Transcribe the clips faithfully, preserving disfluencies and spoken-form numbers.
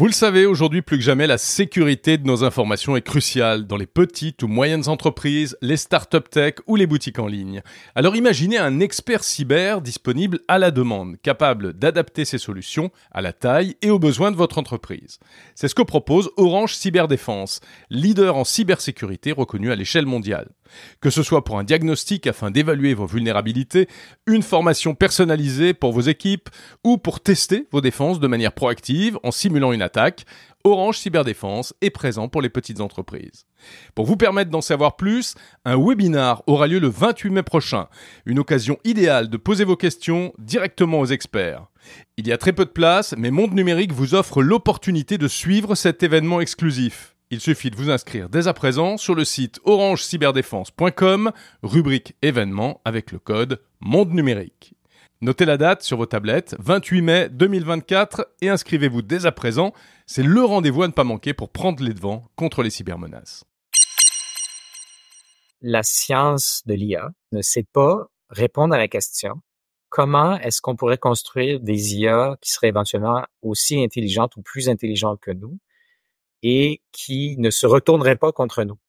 Vous le savez, aujourd'hui plus que jamais, la sécurité de nos informations est cruciale dans les petites ou moyennes entreprises, les startups tech ou les boutiques en ligne. Alors imaginez un expert cyber disponible à la demande, capable d'adapter ses solutions à la taille et aux besoins de votre entreprise. C'est ce que propose Orange Cyberdéfense, leader en cybersécurité reconnu à l'échelle mondiale. Que ce soit pour un diagnostic afin d'évaluer vos vulnérabilités, une formation personnalisée pour vos équipes ou pour tester vos défenses de manière proactive en simulant une attaque, Orange Cyberdéfense est présent pour les petites entreprises. Pour vous permettre d'en savoir plus, un webinar aura lieu le vingt-huit mai prochain, une occasion idéale de poser vos questions directement aux experts. Il y a très peu de place, mais Monde Numérique vous offre l'opportunité de suivre cet événement exclusif. Il suffit de vous inscrire dès à présent sur le site orange cyberdéfense point com, rubrique événements avec le code Monde Numérique. Notez la date sur vos tablettes, vingt-huit mai deux mille vingt-quatre, et inscrivez-vous dès à présent. C'est le rendez-vous à ne pas manquer pour prendre les devants contre les cybermenaces. La science de l'I A ne sait pas répondre à la question comment est-ce qu'on pourrait construire des I A qui seraient éventuellement aussi intelligentes ou plus intelligentes que nous et qui ne se retourneraient pas contre nous.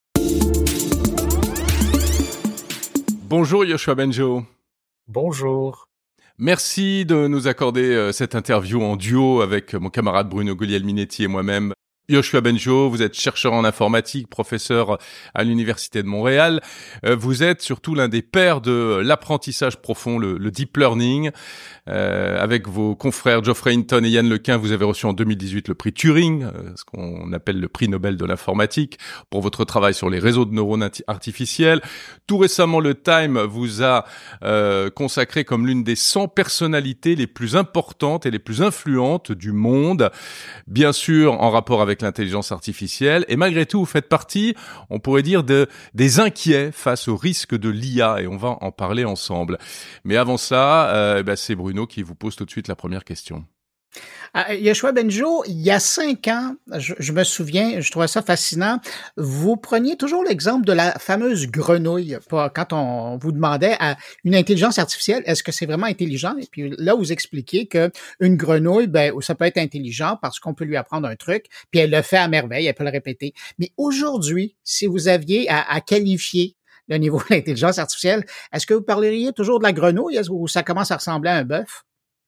Bonjour Yoshua Bengio. Bonjour. Merci de nous accorder euh, cette interview en duo avec mon camarade Bruno Guglielminetti et moi-même. Yoshua Bengio, vous êtes chercheur en informatique, professeur à l'Université de Montréal. Euh, vous êtes surtout l'un des pères de l'apprentissage profond, le, le deep learning. Euh, avec vos confrères Geoffrey Hinton et Yann Lequin, vous avez reçu en deux mille dix-huit le prix Turing, euh, ce qu'on appelle le prix Nobel de l'informatique, pour votre travail sur les réseaux de neurones artificiels. Tout récemment, le Time vous a euh, consacré comme l'une des cent personnalités les plus importantes et les plus influentes du monde, bien sûr en rapport avec l'intelligence artificielle. Et malgré tout, vous faites partie, on pourrait dire, de, des inquiets face au risque de l'I A, et on va en parler ensemble. Mais avant ça, euh, ben c'est Bruno qui vous pose tout de suite la première question. Euh, Yoshua Bengio, il y a cinq ans, je, je me souviens, je trouvais ça fascinant, vous preniez toujours l'exemple de la fameuse grenouille. Quand on vous demandait à une intelligence artificielle, est-ce que c'est vraiment intelligent? Et puis là, vous expliquez que une grenouille, ben, ça peut être intelligent parce qu'on peut lui apprendre un truc, puis elle le fait à merveille, elle peut le répéter. Mais aujourd'hui, si vous aviez à, à qualifier le niveau de l'intelligence artificielle, est-ce que vous parleriez toujours de la grenouille ou ça commence à ressembler à un bœuf?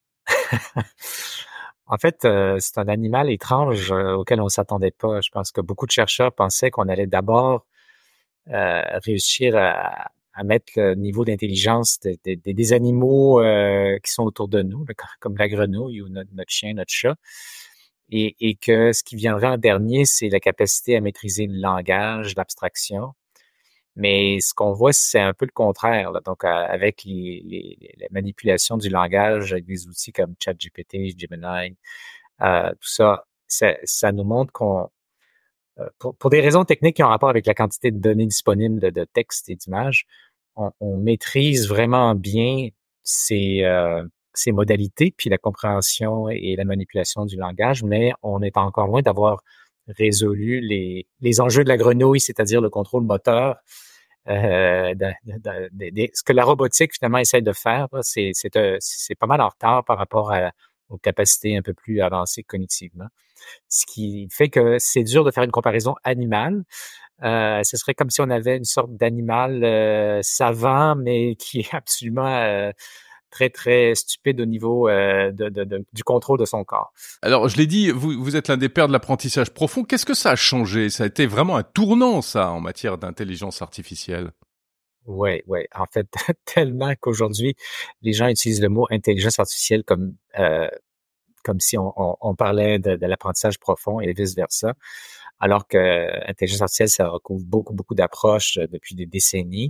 En fait, euh, c'est un animal étrange euh, auquel on s'attendait pas. Je pense que beaucoup de chercheurs pensaient qu'on allait d'abord euh, réussir à, à mettre le niveau d'intelligence de, de, de, des animaux euh, qui sont autour de nous, comme la grenouille ou notre, notre chien, notre chat, et, et que ce qui viendrait en dernier, c'est la capacité à maîtriser le langage, l'abstraction. Mais ce qu'on voit, c'est un peu le contraire, là. Donc, euh, avec les, les, les manipulations du langage, avec des outils comme ChatGPT, Gemini, euh, tout ça, ça, ça nous montre qu'on, euh, pour, pour des raisons techniques qui ont rapport avec la quantité de données disponibles de, de textes et d'images, on, on maîtrise vraiment bien ces, euh, ces modalités, puis la compréhension et la manipulation du langage, mais on est encore loin d'avoir résolu les, les enjeux de la grenouille, c'est-à-dire le contrôle moteur. Euh, de, de, de, de, ce que la robotique finalement essaie de faire, c'est, c'est, euh, c'est pas mal en retard par rapport à, aux capacités un peu plus avancées cognitivement. Ce qui fait que c'est dur de faire une comparaison animale. Euh, ce serait comme si on avait une sorte d'animal euh, savant, mais qui est absolument euh, très, très stupide au niveau euh, de, de, de, du contrôle de son corps. Alors, je l'ai dit, vous, vous êtes l'un des pères de l'apprentissage profond. Qu'est-ce que ça a changé? Ça a été vraiment un tournant, ça, en matière d'intelligence artificielle. Oui, oui. En fait, tellement qu'aujourd'hui, les gens utilisent le mot intelligence artificielle comme euh, comme si on, on, on parlait de, de l'apprentissage profond et vice-versa, alors que intelligence artificielle, ça recouvre beaucoup, beaucoup d'approches depuis des décennies.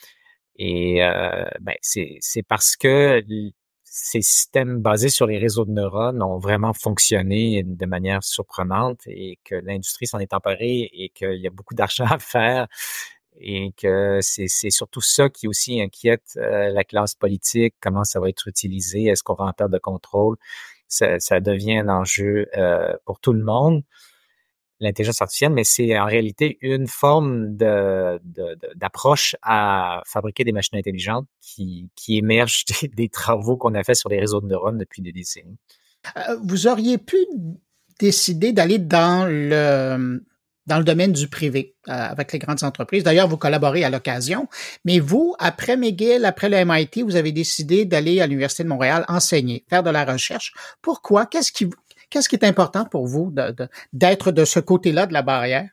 Et euh, ben, c'est, c'est parce que ces systèmes basés sur les réseaux de neurones ont vraiment fonctionné de manière surprenante et que l'industrie s'en est emparée et qu'il y a beaucoup d'argent à faire et que c'est, c'est surtout ça qui aussi inquiète euh, la classe politique, comment ça va être utilisé, est-ce qu'on va en perdre de contrôle. Ça, ça devient un enjeu euh, pour tout le monde. L'intelligence artificielle, mais c'est en réalité une forme de, de, de, d'approche à fabriquer des machines intelligentes qui, qui émerge des, des travaux qu'on a fait sur les réseaux de neurones depuis des décennies. Euh, vous auriez pu décidé d'aller dans le dans le domaine du privé euh, avec les grandes entreprises. D'ailleurs, vous collaborez à l'occasion. Mais vous, après McGill, après le M I T, vous avez décidé d'aller à l'Université de Montréal enseigner, faire de la recherche. Pourquoi? Qu'est-ce qui, qu'est-ce qui est important pour vous de, de, d'être de ce côté-là de la barrière?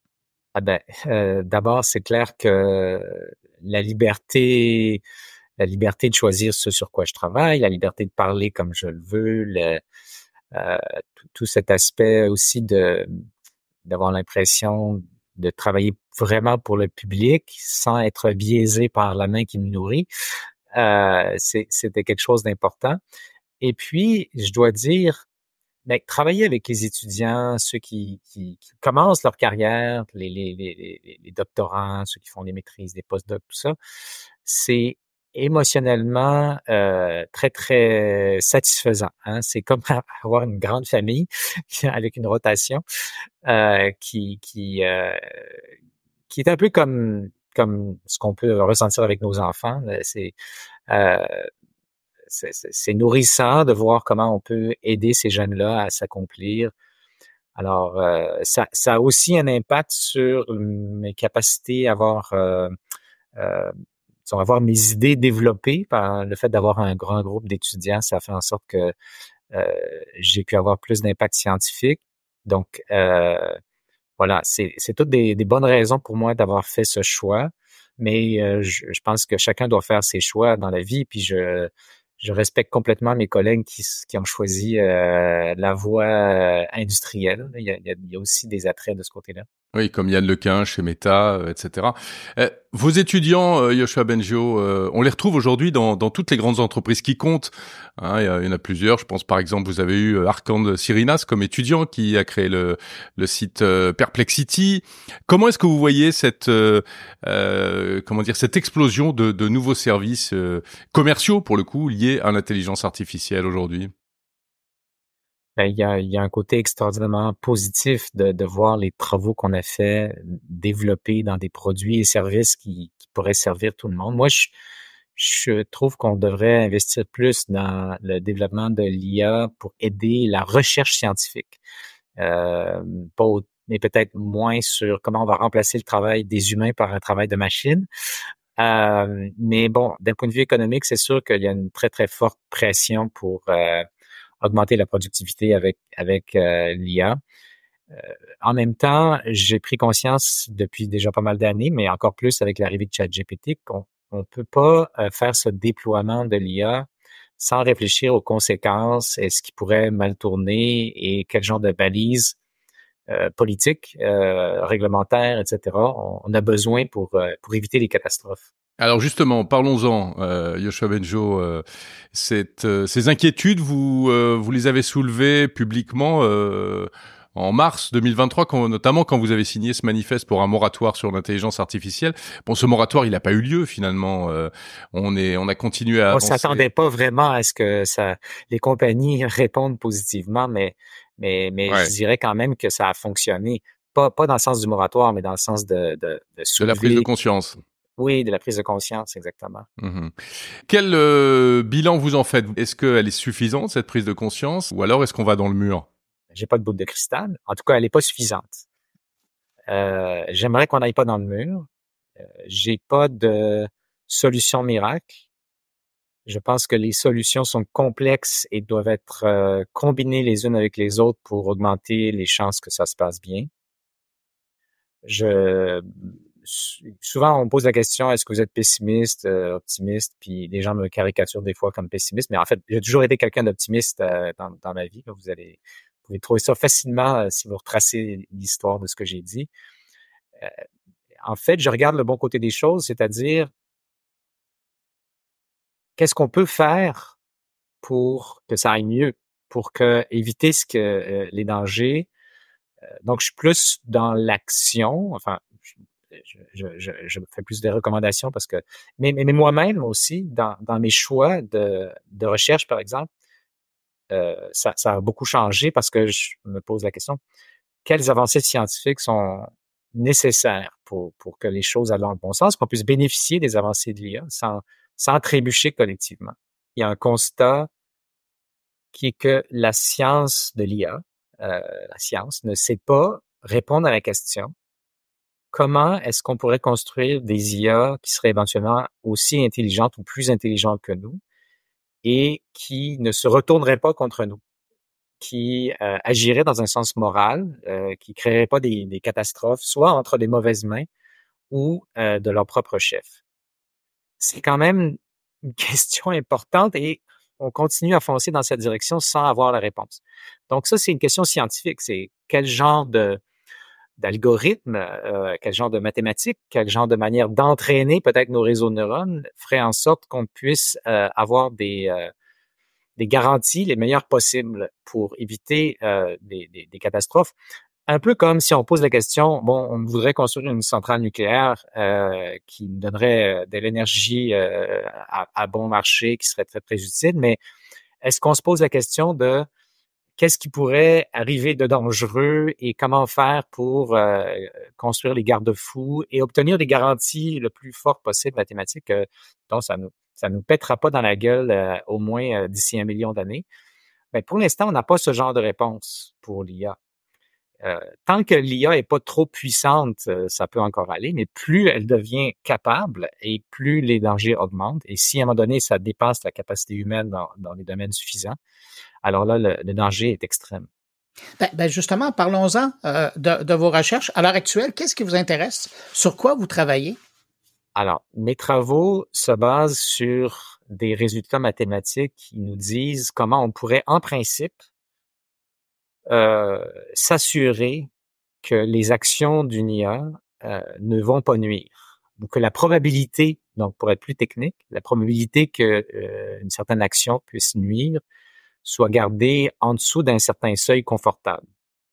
Ah ben, euh, d'abord, c'est clair que la liberté, la liberté de choisir ce sur quoi je travaille, la liberté de parler comme je le veux, le, euh, tout, tout cet aspect aussi de d'avoir l'impression de travailler vraiment pour le public sans être biaisé par la main qui me nourrit, euh, c'est, c'était quelque chose d'important. Et puis, je dois dire, ben, travailler avec les étudiants, ceux qui, qui, qui commencent leur carrière, les, les, les, les doctorants, ceux qui font des maîtrises, des postdocs, tout ça, c'est émotionnellement euh, très, très satisfaisant. Hein? C'est comme avoir une grande famille avec une rotation euh, qui, qui, euh, qui est un peu comme, comme ce qu'on peut ressentir avec nos enfants. C'est, euh, c'est, c'est, c'est nourrissant de voir comment on peut aider ces jeunes-là à s'accomplir. Alors, euh, ça, ça a aussi un impact sur mes capacités à avoir, euh, euh, avoir mes idées développées par le fait d'avoir un grand groupe d'étudiants. Ça fait en sorte que euh, j'ai pu avoir plus d'impact scientifique. Donc, euh, voilà, c'est, c'est toutes des, des bonnes raisons pour moi d'avoir fait ce choix. Mais euh, je, je pense que chacun doit faire ses choix dans la vie. Puis je, je respecte complètement mes collègues qui, qui ont choisi euh, la voie euh, industrielle. Il y, a, il y a aussi des attraits de ce côté-là. Oui, comme Yann Lequin chez Meta, euh, et cetera. Euh, vos étudiants, euh, Yoshua Bengio, euh, on les retrouve aujourd'hui dans, dans toutes les grandes entreprises qui comptent. Hein, il, y a, il y en a plusieurs. Je pense par exemple, vous avez eu Arkand Cyrinas comme étudiant qui a créé le, le site euh, Perplexity. Comment est-ce que vous voyez cette euh, euh, comment dire cette explosion de, de nouveaux services euh, commerciaux pour le coup liés à l'intelligence artificielle aujourd'hui? Ben, il y a, il y a un côté extraordinairement positif de, de voir les travaux qu'on a fait développer dans des produits et services qui, qui pourraient servir tout le monde. Moi, je, je trouve qu'on devrait investir plus dans le développement de l'I A pour aider la recherche scientifique. Euh, pas au, mais peut-être moins sur comment on va remplacer le travail des humains par un travail de machine. Euh, mais bon, d'un point de vue économique, c'est sûr qu'il y a une très, très forte pression pour euh, augmenter la productivité avec avec euh, l'I A. Euh, en même temps, j'ai pris conscience depuis déjà pas mal d'années, mais encore plus avec l'arrivée de ChatGPT, qu'on on peut pas euh, faire ce déploiement de l'I A sans réfléchir aux conséquences, est-ce qui pourrait mal tourner et quel genre de balises euh, politiques, euh, réglementaires, et cetera. On, on a besoin pour euh, pour éviter les catastrophes. Alors justement, parlons-en, euh, Yoshua Bengio. Euh, cette, euh, ces inquiétudes, vous, euh, vous les avez soulevées publiquement euh, en mars deux mille vingt-trois, quand, notamment quand vous avez signé ce manifeste pour un moratoire sur l'intelligence artificielle. Bon, ce moratoire, il n'a pas eu lieu finalement. Euh, on est, on a continué à. On avancer. s'attendait pas vraiment à ce que ça, les compagnies répondent positivement, mais mais mais ouais. Je dirais quand même que ça a fonctionné. Pas pas dans le sens du moratoire, mais dans le sens de de de, de la prise de conscience. Oui, de la prise de conscience, exactement. Mmh. Quel euh, bilan vous en faites? Est-ce qu'elle est suffisante, cette prise de conscience, ou alors est-ce qu'on va dans le mur? J'ai pas de boule de cristal. En tout cas, elle est pas suffisante. Euh, j'aimerais qu'on n'aille pas dans le mur. Euh, j'ai pas de solution miracle. Je pense que les solutions sont complexes et doivent être euh, combinées les unes avec les autres pour augmenter les chances que ça se passe bien. Je Souvent, on me pose la question, est-ce que vous êtes pessimiste, euh, optimiste? Puis les gens me caricaturent des fois comme pessimiste, mais en fait, j'ai toujours été quelqu'un d'optimiste euh, dans, dans ma vie. Là, vous allez vous pouvez trouver ça facilement euh, si vous retracez l'histoire de ce que j'ai dit. Euh, en fait, je regarde le bon côté des choses, c'est-à-dire qu'est-ce qu'on peut faire pour que ça aille mieux, pour que éviter ce que euh, les dangers. Euh, donc, je suis plus dans l'action, enfin, Je, je, je, je fais plus de recommandations parce que, mais, mais, mais moi-même aussi, dans, dans mes choix de, de recherche, par exemple, euh, ça, ça a beaucoup changé parce que je me pose la question, quelles avancées scientifiques sont nécessaires pour, pour que les choses aillent dans le bon sens, qu'on puisse bénéficier des avancées de l'I A sans, sans trébucher collectivement. Il y a un constat qui est que la science de l'I A, euh, la science, ne sait pas répondre à la question comment est-ce qu'on pourrait construire des I A qui seraient éventuellement aussi intelligentes ou plus intelligentes que nous et qui ne se retourneraient pas contre nous, qui euh, agiraient dans un sens moral, euh, qui créeraient pas des, des catastrophes, soit entre des mauvaises mains ou euh, de leur propre chef. C'est quand même une question importante et on continue à foncer dans cette direction sans avoir la réponse. Donc ça, c'est une question scientifique. C'est quel genre de d'algorithme, euh, quel genre de mathématiques, quel genre de manière d'entraîner peut-être nos réseaux de neurones ferait en sorte qu'on puisse euh, avoir des, euh, des garanties les meilleures possibles pour éviter euh, des, des, des catastrophes. Un peu comme si on pose la question, bon, on voudrait construire une centrale nucléaire euh, qui nous donnerait de l'énergie euh, à, à bon marché, qui serait très, très utile, mais est-ce qu'on se pose la question de qu'est-ce qui pourrait arriver de dangereux et comment faire pour euh, construire les garde-fous et obtenir des garanties le plus fortes possible mathématiques euh, dont ça nous ça nous pètera pas dans la gueule euh, au moins euh, d'ici un million d'années. Mais pour l'instant, on n'a pas ce genre de réponse pour l'I A. Euh, tant que l'I A est pas trop puissante, euh, ça peut encore aller, mais plus elle devient capable et plus les dangers augmentent. Et si à un moment donné, ça dépasse la capacité humaine dans, dans les domaines suffisants, alors là, le, le danger est extrême. Ben, ben justement, parlons-en euh, de, de vos recherches. À l'heure actuelle, qu'est-ce qui vous intéresse? Sur quoi vous travaillez? Alors, mes travaux se basent sur des résultats mathématiques qui nous disent comment on pourrait, en principe, euh, s'assurer que les actions d'une I A euh, ne vont pas nuire. Donc, que la probabilité, donc pour être plus technique, la probabilité que euh, une certaine action puisse nuire soit gardée en dessous d'un certain seuil confortable.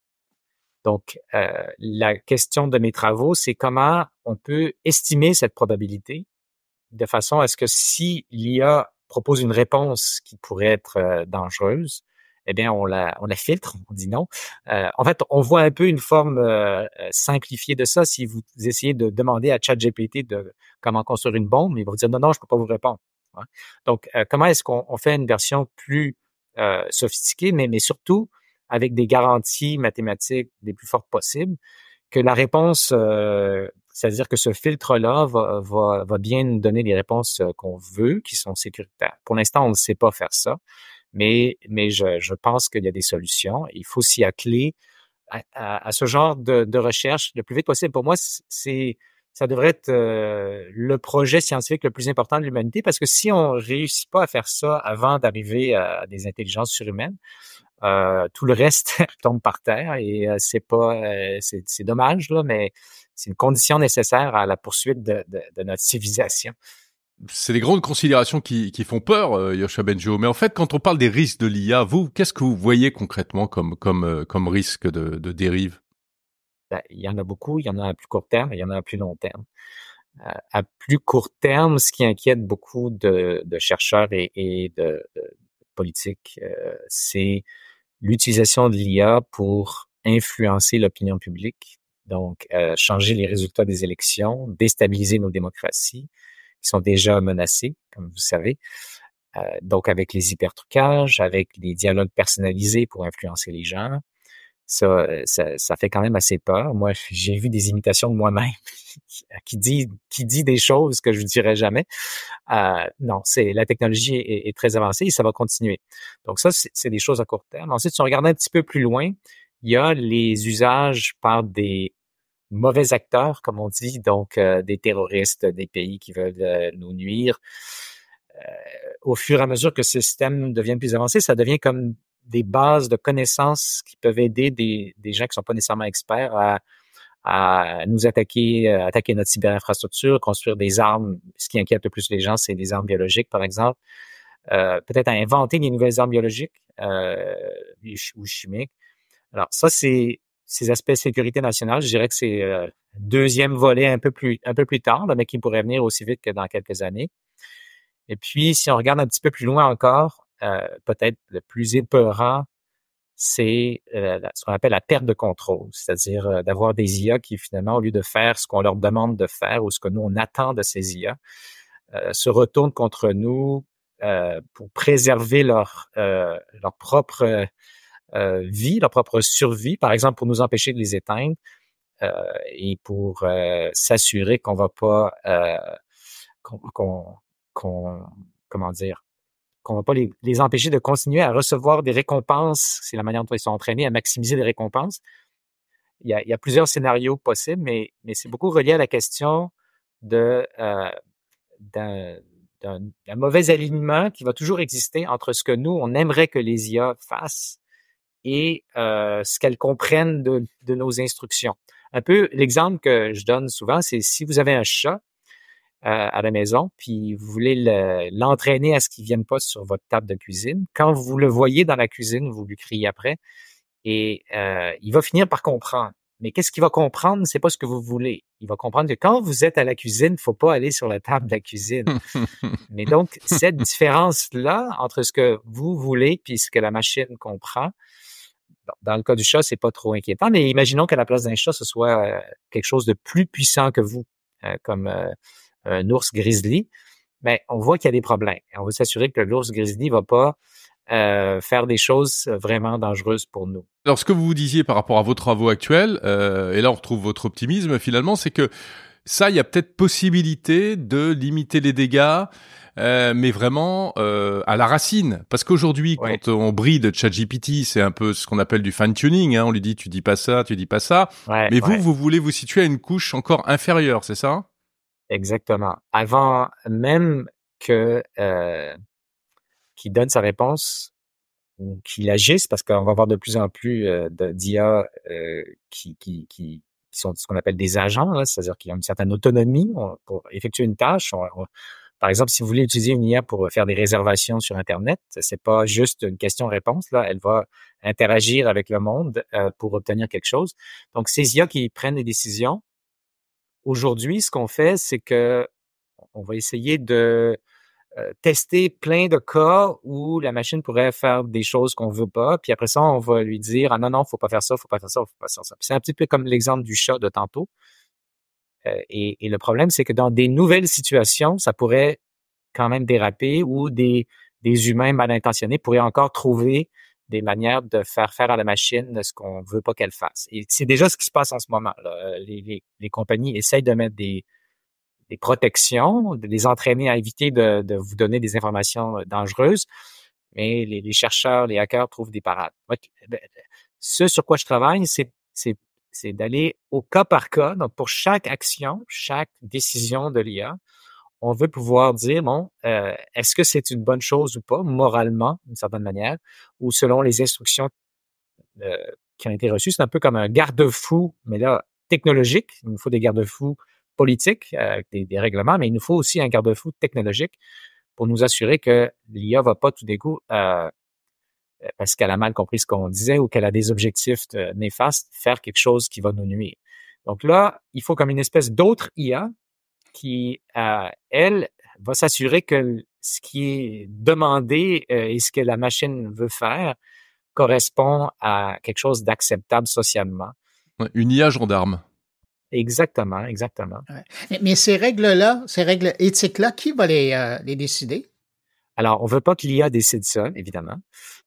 Donc, euh, la question de mes travaux, c'est comment on peut estimer cette probabilité de façon à ce que si l'I A propose une réponse qui pourrait être euh, dangereuse, eh bien, on la, on la filtre, on dit non. Euh, en fait, on voit un peu une forme euh, simplifiée de ça. Si vous essayez de demander à ChatGPT de comment construire une bombe, il va vous dire non, non, je peux pas vous répondre. Hein? Donc, euh, comment est-ce qu'on on fait une version plus euh, sophistiquée, mais, mais surtout avec des garanties mathématiques les plus fortes possibles, que la réponse, euh, c'est-à-dire que ce filtre-là va, va, va bien nous donner les réponses qu'on veut, qui sont sécuritaires. Pour l'instant, on ne sait pas faire ça, mais, mais je, je pense qu'il y a des solutions. Il faut s'y atteler à, à, à ce genre de, de recherche le plus vite possible. Pour moi, c'est ça devrait être euh, le projet scientifique le plus important de l'humanité, parce que si on réussit pas à faire ça avant d'arriver à des intelligences surhumaines, Euh, tout le reste tombe par terre et euh, c'est pas, euh, c'est, c'est dommage là, mais c'est une condition nécessaire à la poursuite de, de, de notre civilisation. C'est des grandes considérations qui, qui font peur, euh, Yoshua Bengio. Mais en fait, quand on parle des risques de l'I A, vous, qu'est-ce que vous voyez concrètement comme comme euh, comme risque de, de dérive? Ben, il y en a beaucoup, il y en a à plus court terme, il y en a à plus long terme. Euh, à plus court terme, ce qui inquiète beaucoup de, de chercheurs et, et de, de politiques, euh, c'est l'utilisation de l'I A pour influencer l'opinion publique, donc euh, changer les résultats des élections, déstabiliser nos démocraties qui sont déjà menacées, comme vous savez. Euh, donc avec les hypertrucages, avec les dialogues personnalisés pour influencer les gens, ça, ça, ça fait quand même assez peur. Moi, j'ai vu des imitations de moi-même qui dit qui dit des choses que je ne dirais jamais. Euh, non, c'est la technologie est, est très avancée et ça va continuer. Donc ça, c'est, c'est des choses à court terme. Ensuite, si on regarde un petit peu plus loin, il y a les usages par des mauvais acteurs, comme on dit, donc euh, des terroristes, des pays qui veulent euh, nous nuire. Euh, au fur et à mesure que ce système devient plus avancé, ça devient comme des bases de connaissances qui peuvent aider des, des gens qui sont pas nécessairement experts à, à nous attaquer, à attaquer notre cyberinfrastructure, construire des armes. Ce qui inquiète le plus les gens, c'est des armes biologiques, par exemple. Euh, peut-être à inventer des nouvelles armes biologiques euh, ou chimiques. Alors ça, c'est ces aspects de sécurité nationale. Je dirais que c'est euh, deuxième volet un peu plus un peu plus tard, là, mais qui pourrait venir aussi vite que dans quelques années. Et puis, si on regarde un petit peu plus loin encore, euh, peut-être le plus épeurant, c'est euh, ce qu'on appelle la perte de contrôle, c'est-à-dire euh, d'avoir des I A qui, finalement, au lieu de faire ce qu'on leur demande de faire ou ce que nous, on attend de ces I A, euh, se retournent contre nous euh, pour préserver leur, euh, leur propre euh, vie, leur propre survie, par exemple pour nous empêcher de les éteindre euh, et pour euh, s'assurer qu'on va pas, euh, qu'on, qu'on, qu'on, comment dire, qu'on va pas les, les empêcher de continuer à recevoir des récompenses. C'est la manière dont ils sont entraînés à maximiser les récompenses. Il y a, il y a plusieurs scénarios possibles, mais, mais c'est beaucoup relié à la question de euh, d'un, d'un, d'un mauvais alignement qui va toujours exister entre ce que nous, on aimerait que les I A fassent et euh, ce qu'elles comprennent de, de nos instructions. Un peu l'exemple que je donne souvent, c'est si vous avez un chat euh, à la maison, puis vous voulez le, l'entraîner à ce qu'il vienne pas sur votre table de cuisine, quand vous le voyez dans la cuisine, vous lui criez après, et euh, il va finir par comprendre. Mais qu'est-ce qu'il va comprendre? C'est pas ce que vous voulez. Il va comprendre que quand vous êtes à la cuisine, il faut pas aller sur la table de la cuisine. Mais donc, cette différence-là entre ce que vous voulez puis ce que la machine comprend, dans le cas du chat, c'est pas trop inquiétant, mais imaginons qu'à la place d'un chat, ce soit euh, quelque chose de plus puissant que vous, euh, comme euh, un ours grizzly. Ben, on voit qu'il y a des problèmes. On veut s'assurer que l'ours grizzly va pas Euh, faire des choses vraiment dangereuses pour nous. Alors, ce que vous vous disiez par rapport à vos travaux actuels, euh, et là on retrouve votre optimisme finalement, c'est que ça, il y a peut-être possibilité de limiter les dégâts, euh, mais vraiment euh, à la racine. Parce qu'aujourd'hui, Ouais. quand on bride ChatGPT, c'est un peu ce qu'on appelle du fine-tuning. Hein, on lui dit, tu dis pas ça, tu dis pas ça. Ouais, mais vous, ouais. vous voulez vous situer à une couche encore inférieure, c'est ça? Exactement. Avant même que euh, qu'il donne sa réponse ou qu'il agisse, parce qu'on va avoir de plus en plus euh, de, d'I A euh, qui, qui, qui, qui sont ce qu'on appelle des agents, là, c'est-à-dire qu'ils ont une certaine autonomie on- pour effectuer une tâche. On- on- par exemple, si vous voulez utiliser une I A pour faire des réservations sur Internet, c'est pas juste une question-réponse. Là, elle va interagir avec le monde euh, pour obtenir quelque chose. Donc, ces I A qui prennent des décisions, aujourd'hui, ce qu'on fait, c'est que on va essayer de euh, tester plein de cas où la machine pourrait faire des choses qu'on veut pas, puis après ça, on va lui dire ah non non, faut pas faire ça, faut pas faire ça, faut pas faire ça. Puis c'est un petit peu comme l'exemple du chat de tantôt. Euh, et, et le problème, c'est que dans des nouvelles situations, ça pourrait quand même déraper ou des des humains mal intentionnés pourraient encore trouver des manières de faire faire à la machine ce qu'on veut pas qu'elle fasse. Et c'est déjà ce qui se passe en ce moment, là. Les, les, les compagnies essayent de mettre des des protections, de les entraîner à éviter de, de vous donner des informations dangereuses, mais les, les chercheurs, les hackers trouvent des parades. Ce sur quoi je travaille, c'est, c'est, c'est d'aller au cas par cas. Donc, pour chaque action, chaque décision de l'I A, on veut pouvoir dire, bon, euh, est-ce que c'est une bonne chose ou pas, moralement, d'une certaine manière, ou selon les instructions euh, qui ont été reçues. C'est un peu comme un garde-fou, mais là, technologique. Il nous faut des garde-fous politiques, euh, des, des règlements, mais il nous faut aussi un garde-fou technologique pour nous assurer que l'I A va pas tout d'un coup, euh, parce qu'elle a mal compris ce qu'on disait ou qu'elle a des objectifs euh, néfastes, faire quelque chose qui va nous nuire. Donc là, il faut comme une espèce d'autre I A qui, euh, elle, va s'assurer que ce qui est demandé euh, et ce que la machine veut faire correspond à quelque chose d'acceptable socialement. Ouais, une I A gendarme. Exactement, exactement. Ouais. Mais, mais ces règles-là, ces règles éthiques-là, qui va les, euh, les décider? Alors, on veut pas que l'I A décide ça, évidemment,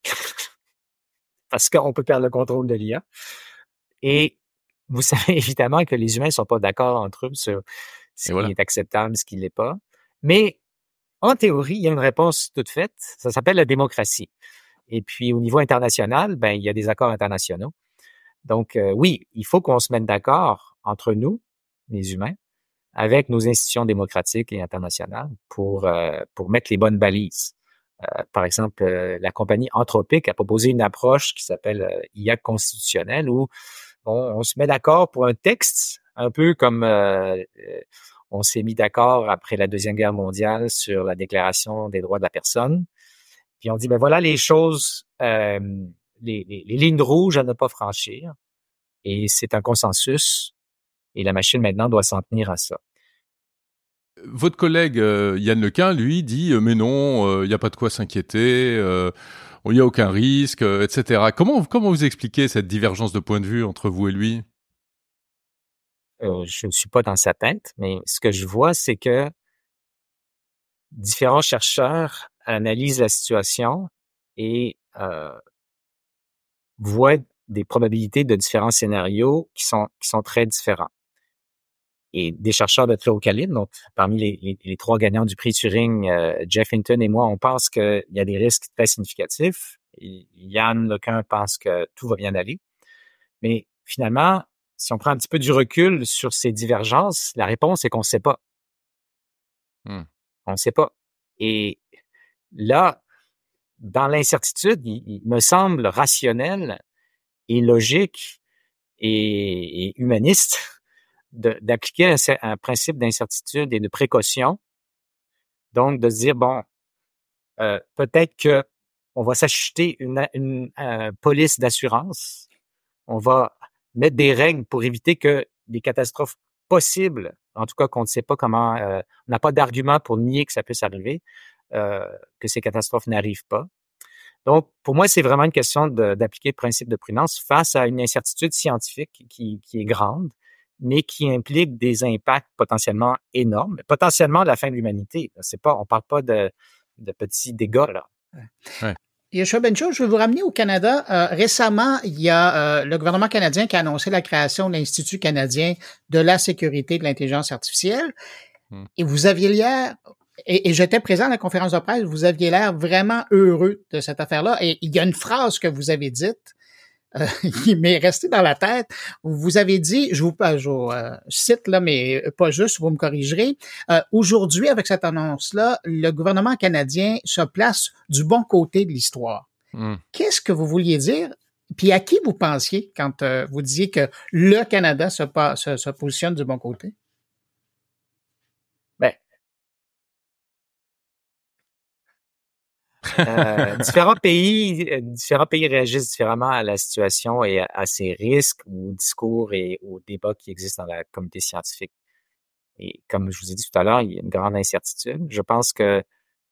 parce qu'on peut perdre le contrôle de l'I A. Et vous savez évidemment que les humains ne sont pas d'accord entre eux sur ce Et qui voilà. est acceptable, ce qui ne l'est pas. Mais en théorie, il y a une réponse toute faite. Ça s'appelle la démocratie. Et puis, au niveau international, ben, il y a des accords internationaux. Donc, euh, oui, il faut qu'on se mette d'accord entre nous, les humains, avec nos institutions démocratiques et internationales pour euh, pour mettre les bonnes balises. Euh, par exemple, euh, la compagnie Anthropic a proposé une approche qui s'appelle euh, I A constitutionnelle où on, on se met d'accord pour un texte, un peu comme euh, euh, on s'est mis d'accord après la Deuxième Guerre mondiale sur la Déclaration des droits de la personne. Puis on dit, ben voilà les choses, euh, les, les, les lignes rouges à ne pas franchir. Et c'est un consensus. Et la machine, maintenant, doit s'en tenir à ça. Votre collègue euh, Yann Lequin, lui, dit euh, mais non, il euh, n'y a pas de quoi s'inquiéter, il euh, n'y a aucun risque, euh, et cetera. Comment comment vous expliquez cette divergence de point de vue entre vous et lui? Euh, je ne suis pas dans sa tête, mais ce que je vois, c'est que différents chercheurs analysent la situation et euh, voient des probabilités de différents scénarios qui sont qui sont très différents. Et des chercheurs de très haut calibre, donc parmi les, les, les trois gagnants du prix Turing, euh, Jeff Hinton et moi, on pense qu'il y a des risques très significatifs. Et Yann Lequin pense que tout va bien aller. Mais finalement, si on prend un petit peu du recul sur ces divergences, la réponse est qu'on ne sait pas. Hmm. On ne sait pas. Et là, dans l'incertitude, il, il me semble rationnel et logique et, et humaniste de, d'appliquer un, un principe d'incertitude et de précaution. Donc, de se dire, bon, euh, peut-être que on va s'acheter une, une, une police d'assurance. On va mettre des règles pour éviter que des catastrophes possibles, en tout cas qu'on ne sait pas comment, euh, on n'a pas d'argument pour nier que ça puisse arriver, euh, que ces catastrophes n'arrivent pas. Donc, pour moi, c'est vraiment une question de, d'appliquer le principe de prudence face à une incertitude scientifique qui, qui est grande, mais qui implique des impacts potentiellement énormes, potentiellement de la fin de l'humanité. C'est pas, on parle pas de, de petits dégâts, là. Ouais. Yoshua Bengio, je veux vous ramener au Canada. Euh, récemment, il y a euh, le gouvernement canadien qui a annoncé la création de l'Institut canadien de la sécurité de l'intelligence artificielle. Hmm. Et vous aviez l'air, et, et j'étais présent à la conférence de presse, vous aviez l'air vraiment heureux de cette affaire-là. Et il y a une phrase que vous avez dite euh, qui m'est restée dans la tête. Vous avez dit, je vous, je vous euh, cite là, mais pas juste, vous me corrigerez. Euh, aujourd'hui, avec cette annonce-là, le gouvernement canadien se place du bon côté de l'histoire. Mm. Qu'est-ce que vous vouliez dire? Puis à qui vous pensiez quand euh, vous disiez que le Canada se, se, se positionne du bon côté? Ben, Euh, différents pays, euh, différents pays réagissent différemment à la situation et à, à ces risques ou discours et aux débats qui existent dans la communauté scientifique. Et comme je vous ai dit tout à l'heure, il y a une grande incertitude. Je pense que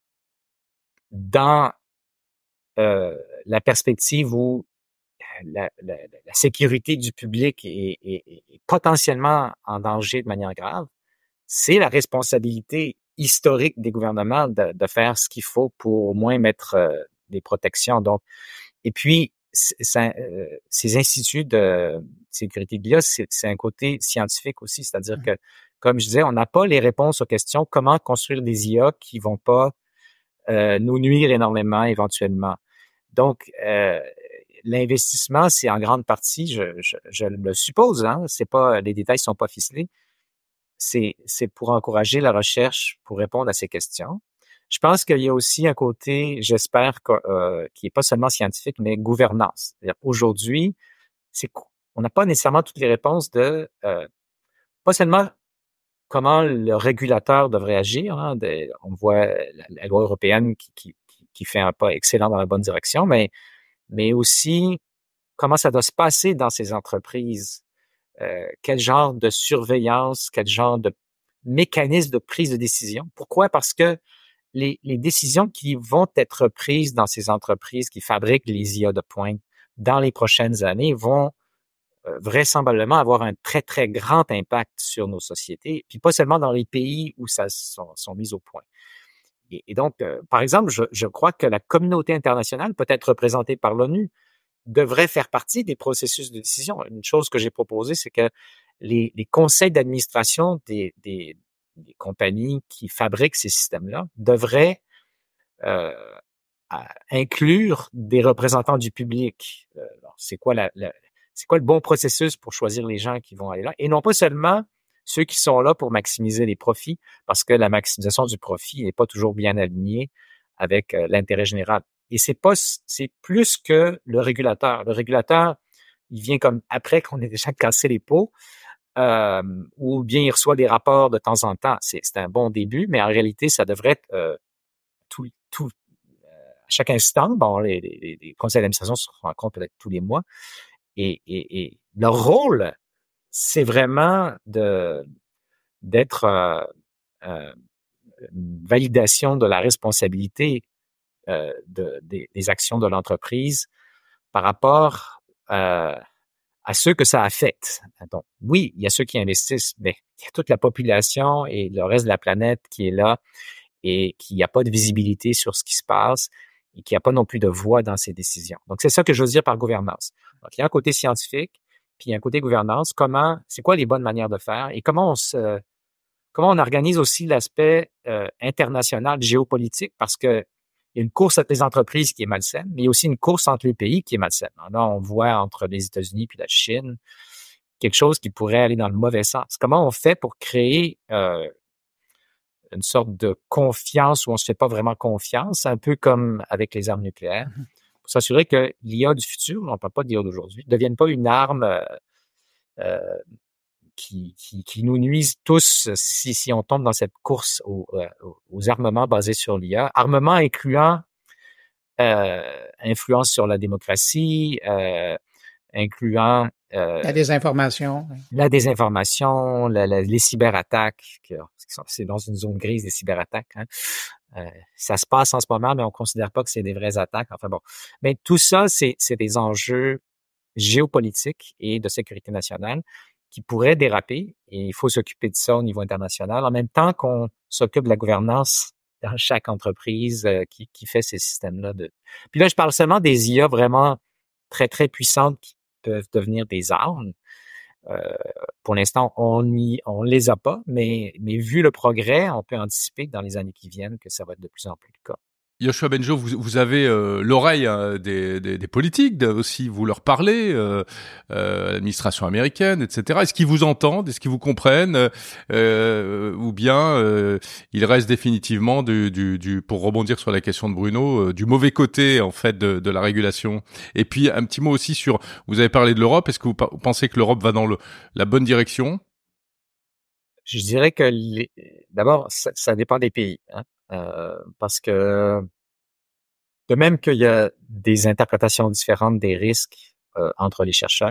dans euh, la perspective où la, la, la sécurité du public est, est, est potentiellement en danger de manière grave, c'est la responsabilité historique des gouvernements de, de faire ce qu'il faut pour au moins mettre euh, des protections. Donc, et puis, ça, euh, ces instituts de sécurité de l'I A, c'est, c'est un côté scientifique aussi, c'est-à-dire que, comme je disais, on n'a pas les réponses aux questions comment construire des I A qui vont pas euh, nous nuire énormément éventuellement. Donc, euh, l'investissement, c'est en grande partie, je, je, je le suppose, hein, c'est pas, les détails sont pas ficelés. C'est, c'est pour encourager la recherche pour répondre à ces questions. Je pense qu'il y a aussi un côté, j'espère, euh, qui est pas seulement scientifique, mais gouvernance. C'est-à-dire, aujourd'hui, c'est, on n'a pas nécessairement toutes les réponses de, euh, pas seulement comment le régulateur devrait agir. Hein, de, on voit la, la loi européenne qui, qui, qui fait un pas excellent dans la bonne direction, mais, mais aussi comment ça doit se passer dans ces entreprises. Euh, quel genre de surveillance, quel genre de mécanisme de prise de décision. Pourquoi? Parce que les, les décisions qui vont être prises dans ces entreprises qui fabriquent les I A de pointe dans les prochaines années vont euh, vraisemblablement avoir un très, très grand impact sur nos sociétés, puis pas seulement dans les pays où ça sont, sont mis au point. Et, et donc, euh, par exemple, je, je crois que la communauté internationale peut être représentée par l'ONU devrait faire partie des processus de décision. Une chose que j'ai proposée, c'est que les, les conseils d'administration des, des, des compagnies qui fabriquent ces systèmes-là devraient euh, inclure des représentants du public. Euh, alors, c'est quoi la, la, c'est quoi le bon processus pour choisir les gens qui vont aller là? Et non pas seulement ceux qui sont là pour maximiser les profits, parce que la maximisation du profit n'est pas toujours bien alignée avec euh, l'intérêt général. Et c'est pas, c'est plus que le régulateur. Le régulateur, il vient comme après qu'on ait déjà cassé les pots, euh, ou bien il reçoit des rapports de temps en temps. C'est, c'est un bon début, mais en réalité, ça devrait être euh, tout, tout, euh, à chaque instant. Bon, les, les, les conseils d'administration se rencontrent peut-être tous les mois. Et, et, et leur rôle, c'est vraiment de d'être euh, euh, une validation de la responsabilité Euh, de, de, des actions de l'entreprise par rapport euh, à ceux que ça affecte. Donc, oui, il y a ceux qui investissent, mais il y a toute la population et le reste de la planète qui est là et qui n'a pas de visibilité sur ce qui se passe. et qui n'a pas non plus de voix dans ses décisions. Donc, c'est ça que je veux dire par gouvernance. Donc, il y a un côté scientifique, puis il y a un côté gouvernance. Comment, c'est quoi les bonnes manières de faire et comment on se, comment on organise aussi l'aspect euh, international, géopolitique, parce que il y a une course entre les entreprises qui est malsaine, mais il y a aussi une course entre les pays qui est malsaine. Là, on voit entre les États-Unis puis la Chine quelque chose qui pourrait aller dans le mauvais sens. Comment on fait pour créer euh, une sorte de confiance où on se fait pas vraiment confiance, un peu comme avec les armes nucléaires, pour s'assurer que l'I A du futur, on ne parle pas de l'I A d'aujourd'hui, ne devienne pas une arme euh, euh, qui, qui, qui nous nuise tous si, si on tombe dans cette course aux, aux armements basés sur l'I A. Armements incluant euh, influence sur la démocratie, euh, incluant euh, la désinformation. La désinformation, la, la, les cyberattaques, c'est dans une zone grise des cyberattaques. Hein. Euh, ça se passe en ce moment, mais on considère pas que c'est des vraies attaques. Enfin bon, mais tout ça, c'est, c'est des enjeux géopolitiques et de sécurité nationale qui pourraient déraper, et il faut s'occuper de ça au niveau international, en même temps qu'on s'occupe de la gouvernance dans chaque entreprise euh, qui, qui fait ces systèmes-là. De... Puis là, je parle seulement des I A vraiment très, très puissantes qui peuvent devenir des armes. Euh, pour l'instant, on y, on les a pas, mais, mais vu le progrès, on peut anticiper que dans les années qui viennent que ça va être de plus en plus le cas. Yoshua Bengio, vous, vous avez euh, l'oreille hein, des, des, des politiques de, aussi, vous leur parlez, euh, euh, l'administration américaine, et cetera. Est-ce qu'ils vous entendent, est-ce qu'ils vous comprennent, euh, ou bien euh, ils restent définitivement du, du, du, pour rebondir sur la question de Bruno, euh, du mauvais côté en fait de, de la régulation. Et puis un petit mot aussi sur, vous avez parlé de l'Europe. Est-ce que vous, vous pensez que l'Europe va dans le, la bonne direction? Je dirais que les, d'abord, ça, ça dépend des pays, hein. Euh, parce que de même qu'il y a des interprétations différentes des risques euh, entre les chercheurs,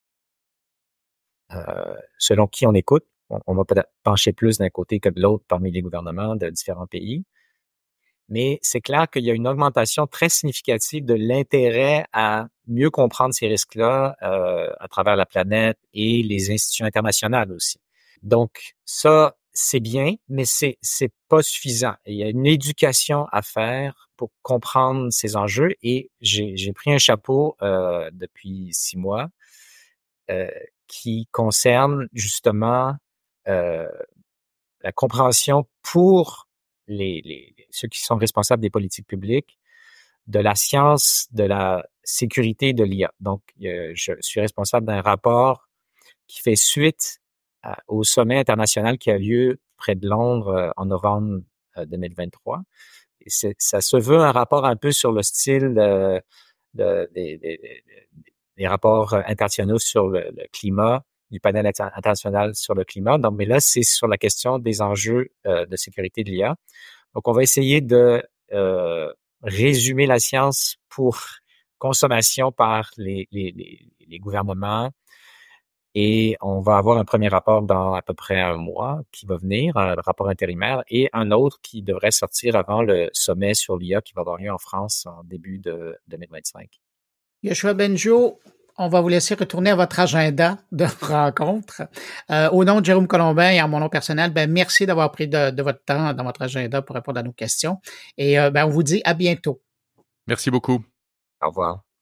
euh, selon qui on écoute, on, on va peut-être pencher plus d'un côté que de l'autre parmi les gouvernements de différents pays. Mais c'est clair qu'il y a une augmentation très significative de l'intérêt à mieux comprendre ces risques-là euh, à travers la planète et les institutions internationales aussi. Donc ça, c'est bien, mais c'est c'est pas suffisant. Il y a une éducation à faire pour comprendre ces enjeux et j'ai j'ai pris un chapeau euh, depuis six mois euh, qui concerne justement euh, la compréhension pour les, les ceux qui sont responsables des politiques publiques de la science de la sécurité de l'I A. Donc, euh, je suis responsable d'un rapport qui fait suite à, au sommet international qui a lieu près de Londres euh, en novembre euh, deux mille vingt-trois. Et c'est, ça se veut un rapport un peu sur le style de, de, de, de, de, des rapports internationaux sur le, le climat, du panel international sur le climat. Donc, mais là, c'est sur la question des enjeux euh, de sécurité de l'I A. Donc, on va essayer de euh, résumer la science pour consommation par les, les, les, les gouvernements. Et on va avoir un premier rapport dans à peu près un mois qui va venir, un rapport intérimaire, et un autre qui devrait sortir avant le sommet sur l'I A qui va avoir lieu en France en début de deux mille vingt-cinq. Yoshua Bengio, on va vous laisser retourner à votre agenda de rencontre. Euh, au nom de Jérôme Colombin et en mon nom personnel, ben merci d'avoir pris de, de votre temps dans votre agenda pour répondre à nos questions. Et euh, ben on vous dit à bientôt. Merci beaucoup. Au revoir.